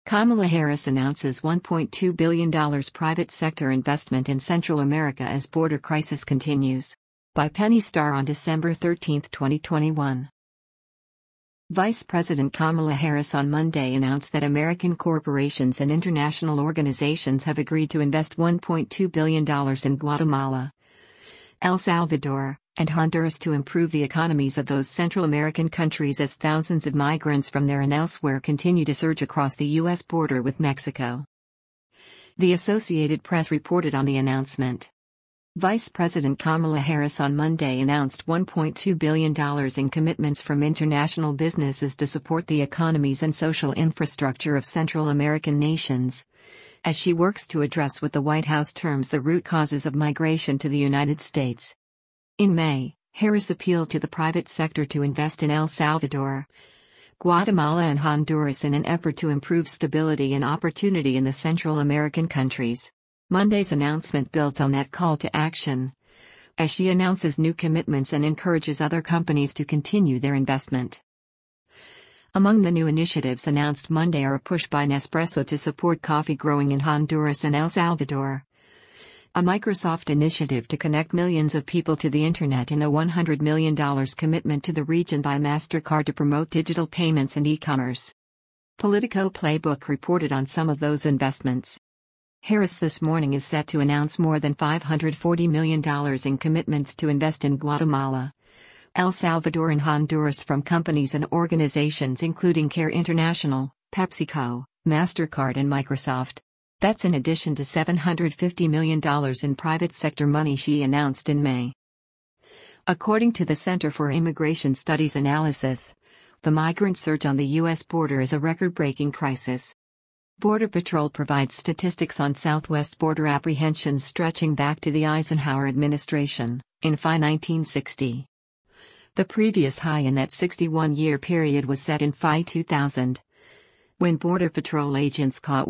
Kamala Harris announces $1.2 billion private sector investment in Central America as border crisis continues. By Penny Starr on December 13, 2021. Vice President Kamala Harris on Monday announced that American corporations and international organizations have agreed to invest $1.2 billion in Guatemala, El Salvador, and Honduras to improve the economies of those Central American countries as thousands of migrants from there and elsewhere continue to surge across the U.S. border with Mexico. The Associated Press reported on the announcement. Vice President Kamala Harris on Monday announced $1.2 billion in commitments from international businesses to support the economies and social infrastructure of Central American nations, as she works to address what the White House terms the root causes of migration to the United States. In May, Harris appealed to the private sector to invest in El Salvador, Guatemala and Honduras in an effort to improve stability and opportunity in the Central American countries. Monday's announcement builds on that call to action, as she announces new commitments and encourages other companies to continue their investment. Among the new initiatives announced Monday are a push by Nespresso to support coffee growing in Honduras and El Salvador, a Microsoft initiative to connect millions of people to the Internet, and a $100 million commitment to the region by MasterCard to promote digital payments and e-commerce. Politico Playbook reported on some of those investments. Harris this morning is set to announce more than $540 million in commitments to invest in Guatemala, El Salvador and Honduras from companies and organizations including CARE International, PepsiCo, MasterCard and Microsoft. That's in addition to $750 million in private sector money she announced in May. According to the Center for Immigration Studies analysis, the migrant surge on the U.S. border is a record-breaking crisis. Border Patrol provides statistics on southwest border apprehensions stretching back to the Eisenhower administration, in FY 1960. The previous high in that 61-year period was set in FY 2000, when Border Patrol agents caught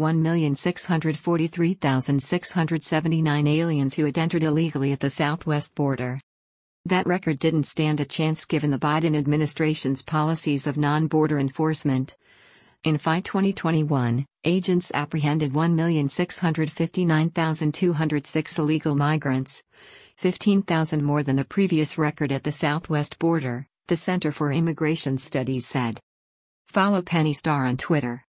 1,643,679 aliens who had entered illegally at the southwest border. That record didn't stand a chance given the Biden administration's policies of non-border enforcement. In FY 2021, agents apprehended 1,659,206 illegal migrants, 15,000 more than the previous record at the southwest border, the Center for Immigration Studies said. Follow Penny Starr on Twitter.